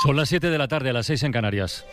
Son las 7 de la tarde, a las 6 en Canarias.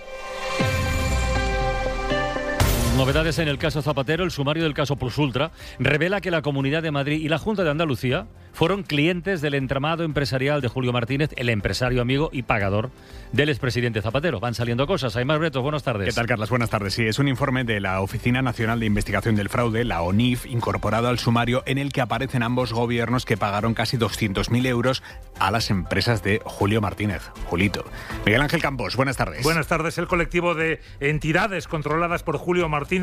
Novedades en el caso Zapatero. El sumario del caso Plus Ultra revela que la Comunidad de Madrid y la Junta de Andalucía fueron clientes del entramado empresarial de Julio Martínez, el empresario amigo y pagador del expresidente Zapatero. Van saliendo cosas. Aimar Bretos, buenas tardes. ¿Qué tal, Carlas? Buenas tardes. Sí, es un informe de la Oficina Nacional de Investigación del Fraude, la ONIF, incorporado al sumario en el que aparecen ambos gobiernos que pagaron casi 200.000 euros a las empresas de Julio Martínez. Julito. Miguel Ángel Campos, buenas tardes. Buenas tardes. El colectivo de entidades controladas por Julio Martínez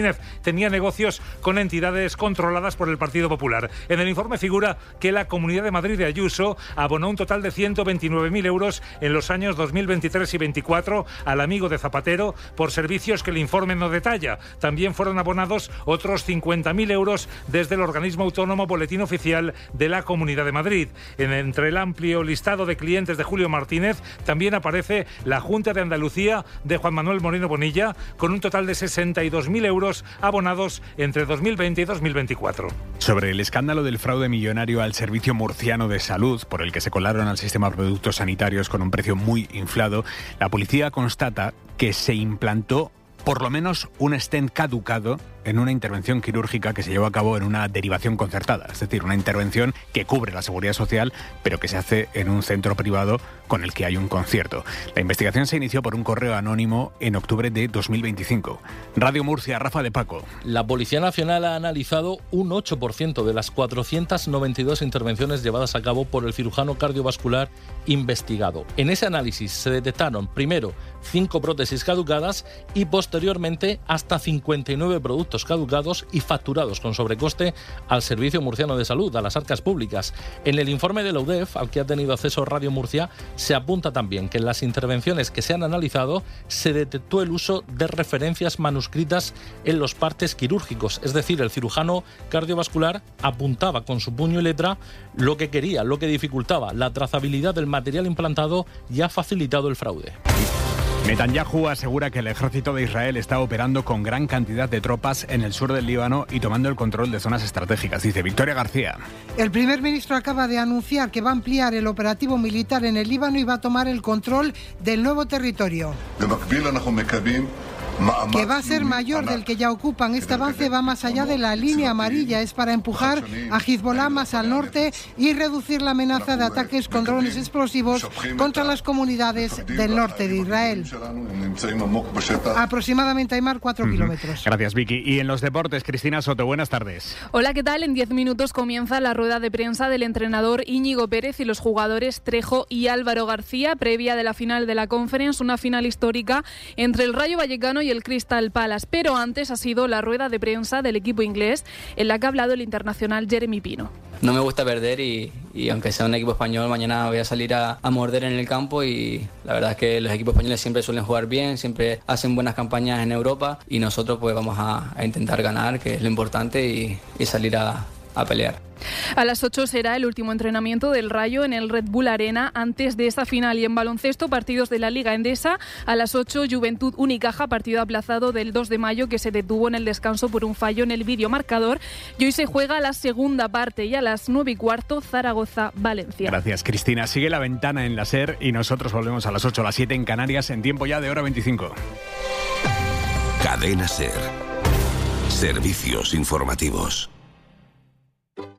tenía negocios con entidades controladas por el Partido Popular. En el informe figura que la Comunidad de Madrid de Ayuso abonó un total de 129.000 euros en los años 2023 y 24 al amigo de Zapatero por servicios que el informe no detalla. También fueron abonados otros 50.000 euros desde el organismo autónomo Boletín Oficial de la Comunidad de Madrid. Entre el amplio listado de clientes de Julio Martínez también aparece la Junta de Andalucía de Juan Manuel Moreno Bonilla, con un total de 62.000 euros abonados entre 2020 y 2024. Sobre el escándalo del fraude millonario al Servicio Murciano de Salud, por el que se colaron al sistema de productos sanitarios con un precio muy inflado, la policía constata que se implantó por lo menos un stent caducado en una intervención quirúrgica que se llevó a cabo en una derivación concertada, es decir, una intervención que cubre la seguridad social, pero que se hace en un centro privado con el que hay un concierto. La investigación se inició por un correo anónimo en octubre de 2025. Radio Murcia, Rafa de Paco. La Policía Nacional ha analizado un 8% de las 492 intervenciones llevadas a cabo por el cirujano cardiovascular investigado. En ese análisis se detectaron primero 5 prótesis caducadas y posteriormente hasta 59 productos caducados y facturados con sobrecoste al Servicio Murciano de Salud, a las arcas públicas. En el informe de la UDEF, al que ha tenido acceso Radio Murcia, se apunta también que en las intervenciones que se han analizado se detectó el uso de referencias manuscritas en los partes quirúrgicos, es decir, el cirujano cardiovascular apuntaba con su puño y letra lo que quería, lo que dificultaba la trazabilidad del material implantado y ha facilitado el fraude. Netanyahu asegura que el ejército de Israel está operando con gran cantidad de tropas en el sur del Líbano y tomando el control de zonas estratégicas, dice Victoria García. El primer ministro acaba de anunciar que va a ampliar el operativo militar en el Líbano y va a tomar el control del nuevo territorio, que va a ser mayor del que ya ocupan. Este avance va más allá de la línea amarilla, es para empujar a Hezbollah más al norte y reducir la amenaza de ataques con drones explosivos contra las comunidades del norte de Israel. Aproximadamente, Aimar, 4 kilómetros. Gracias, Vicky. Y en los deportes, Cristina Soto, buenas tardes. Hola, ¿qué tal? En 10 minutos comienza la rueda de prensa del entrenador Íñigo Pérez y los jugadores Trejo y Álvaro García, previa de la final de la Conference, una final histórica entre el Rayo Vallecano y el Crystal Palace. Pero antes ha sido la rueda de prensa del equipo inglés, en la que ha hablado el internacional Jeremy Pino. No me gusta perder y aunque sea un equipo español, mañana voy a salir a morder en el campo, y la verdad es que los equipos españoles siempre suelen jugar bien, siempre hacen buenas campañas en Europa, y nosotros pues vamos a intentar ganar, que es lo importante, y salir a pelear. A las 8 será el último entrenamiento del Rayo en el Red Bull Arena antes de esa final. Y en baloncesto, partidos de la Liga Endesa. A las 8, Juventud Unicaja, partido aplazado del 2 de mayo que se detuvo en el descanso por un fallo en el videomarcador. Y hoy se juega la segunda parte, y a las 9:15, Zaragoza-Valencia. Gracias, Cristina. Sigue La Ventana en la SER y nosotros volvemos a las 8, a las 7 en Canarias, en tiempo ya de hora 25. Cadena SER. Servicios informativos.